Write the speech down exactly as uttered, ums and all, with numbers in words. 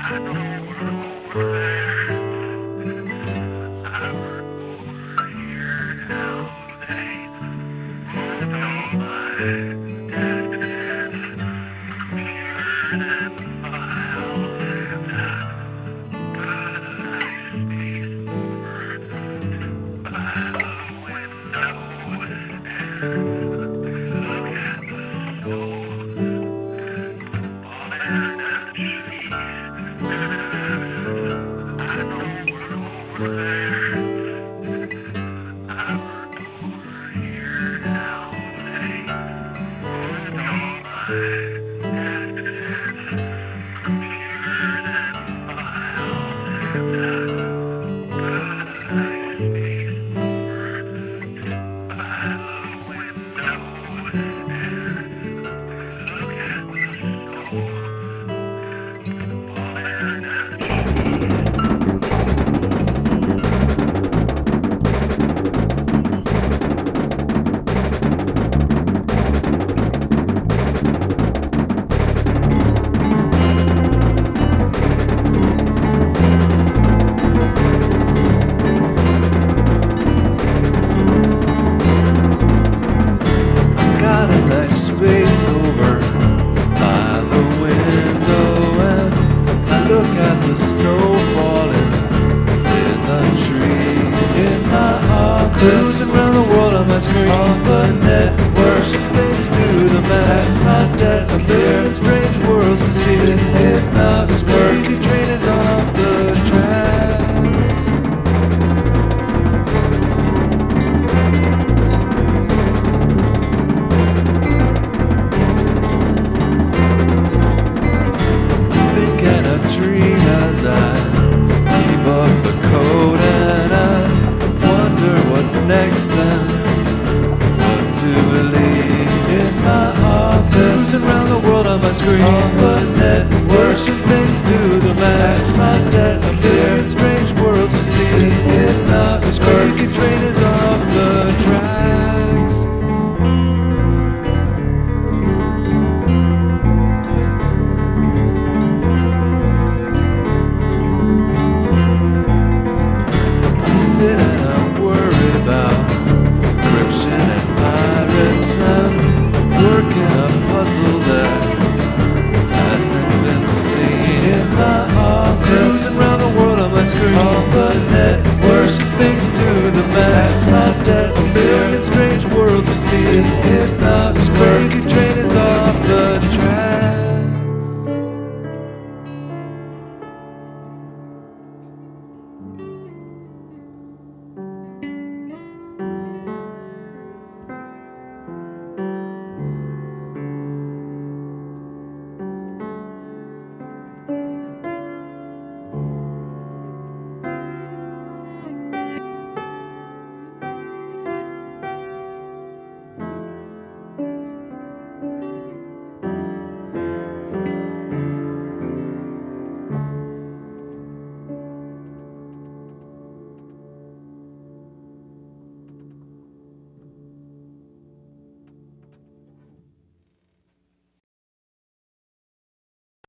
Cruising around the world on my screen, on the network, things to the max. My desk, I'm there in strange worlds to see. This is not this crazy train is off the tracks. I think and I dream as I keep up the code, and I what's next and what to believe. In my office, around the world on my screen, on the network, things do the max. My desk, I'm there in strange worlds to see. This is not this crazy train is off the tracks. I sit and I about encryption and pirates and working a puzzle that hasn't been seen. In my office, around the world on my screen, on the network, things to the max. My desk, a million strange worlds to see. This